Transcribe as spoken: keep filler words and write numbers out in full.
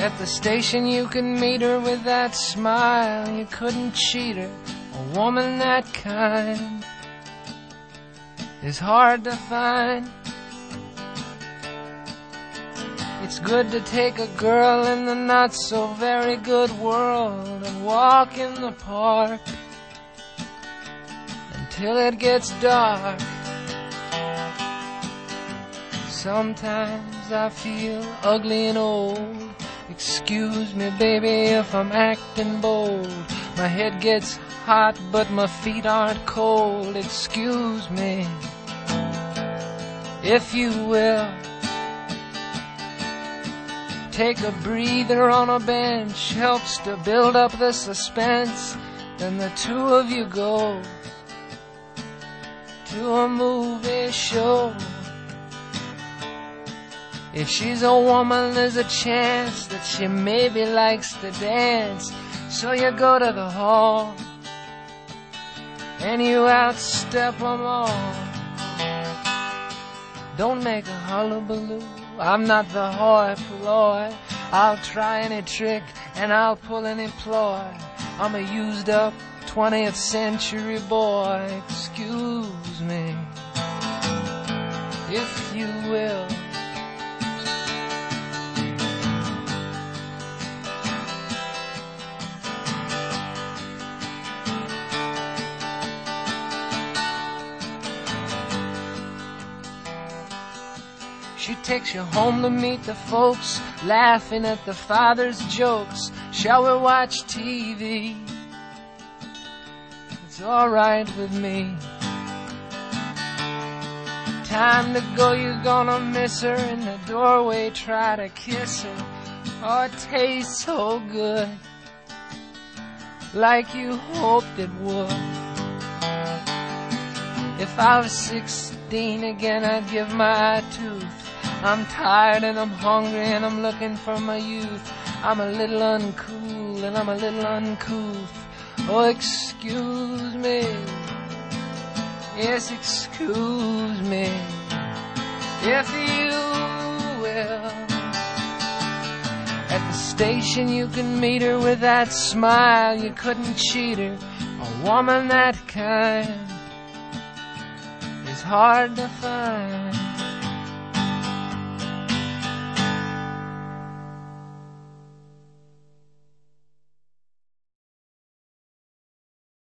At the station you can meet her with that smile. You couldn't cheat her. A woman that kind is hard to find. It's good to take a girl in the not so very good world and walk in the park until it gets dark. Sometimes I feel ugly and old. Excuse me, baby, if I'm acting bold. My head gets hot, but my feet aren't cold. Excuse me, if you will. Take a breather on a bench, helps to build up the suspense. Then the two of you go to a movie show. If she's a woman, there's a chance that she maybe likes to dance. So you go to the hall and you outstep them all. Don't make a hullabaloo, I'm not the hoi polloi. I'll try any trick and I'll pull any ploy. I'm a used up twentieth century boy. Excuse me, if you will. She takes you home to meet the folks, laughing at the father's jokes. Shall we watch T V? It's alright with me. Time to go, you're gonna miss her. In the doorway, try to kiss her. Oh, it tastes so good, like you hoped it would. If I was sixteen again, I'd give my tooth. I'm tired and I'm hungry and I'm looking for my youth. I'm a little uncool and I'm a little uncouth. Oh, excuse me, yes, excuse me, if you will. At the station you can meet her with that smile. You couldn't cheat her. A woman that kind is hard to find.